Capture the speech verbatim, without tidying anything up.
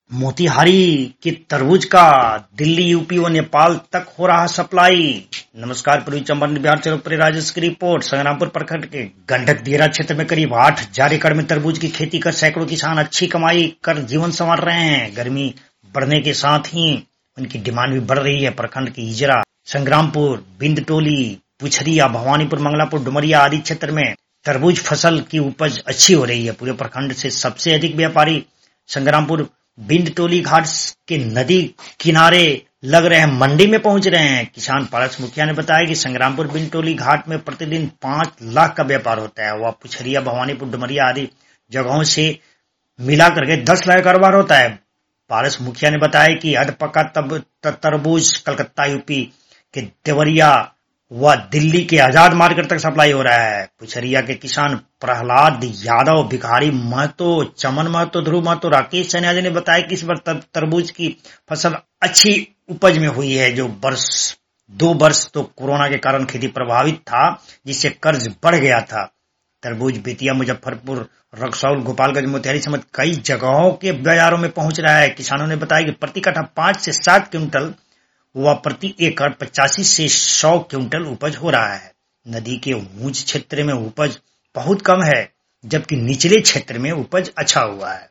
मोतिहारी के तरबूज का दिल्ली, यूपी व नेपाल तक हो रहा सप्लाई। नमस्कार, पूर्वी चंपारण बिहार से लोकप्रिय राजस्व की रिपोर्ट। संग्रामपुर प्रखंड के गंडक दियरा क्षेत्र में करीब आठ हजार एकड़ में तरबूज की खेती कर सैकड़ों किसान अच्छी कमाई कर जीवन संवार रहे हैं। गर्मी बढ़ने के साथ ही उनकी डिमांड भी बढ़ रही है। प्रखंड के इजरा, संग्रामपुर, बिंदटोली, पुछरिया, भवानीपुर, मंगलापुर, डुमरिया आदि क्षेत्र में तरबूज फसल की उपज अच्छी हो रही है। पूरे प्रखंड से सबसे अधिक व्यापारी संग्रामपुर बिंदटोली घाट के नदी किनारे लग रहे मंडी में पहुंच रहे हैं। किसान पारस मुखिया ने बताया कि संग्रामपुर बिंदटोली घाट में प्रतिदिन पांच लाख का व्यापार होता है। वह पुछरिया, भवानीपुर, डुमरिया आदि जगहों से मिला करके दस लाख कारोबार होता है। पारस मुखिया ने बताया कि अधपका तरबूज कलकत्ता, यूपी के देवरिया व दिल्ली के आजाद मार्केट तक सप्लाई हो रहा है। पुछरिया के किसान प्रहलाद यादव, भिखारी महतो, चमन महतो, ध्रुव महतो, राकेश सन्यासी ने बताया कि इस बार तरबूज की फसल अच्छी उपज में हुई है। जो वर्ष दो वर्ष तो कोरोना के कारण खेती प्रभावित था, जिससे कर्ज बढ़ गया था। तरबूज बेतिया, मुजफ्फरपुर, रक्सौल, गोपालगंज, मोतिहारी समेत कई जगहों के बाजारों में पहुंच रहा है। किसानों ने बताया कि प्रति कट्ठा पांच से सात क्विंटल व प्रति एकड़ पचासी से सौ क्विंटल उपज हो रहा है। नदी के ऊंच क्षेत्र में उपज बहुत कम है, जबकि निचले क्षेत्र में उपज अच्छा हुआ है।